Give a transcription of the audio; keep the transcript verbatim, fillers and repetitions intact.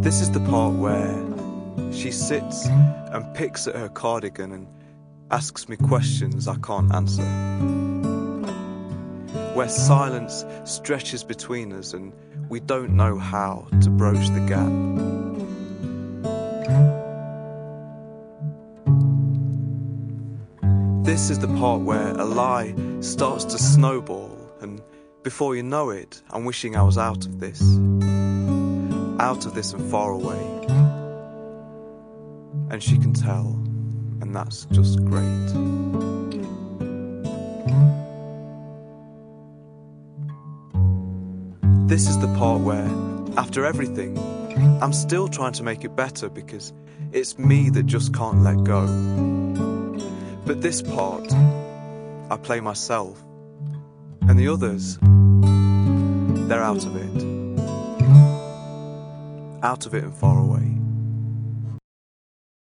This is the part where she sits and picks at her cardigan and asks me questions I can't answer. Where silence stretches between us and we don't know how to broach the gap. This is the part where a lie starts to snowball, and before you know it, I'm wishing I was out of this. Out of this and far away. And she can tell, and that's just great. This is the part where, after everything, I'm still trying to make it better because it's me that just can't let go. But this part, I play myself, and the others, they're out of it. Out of it and far away.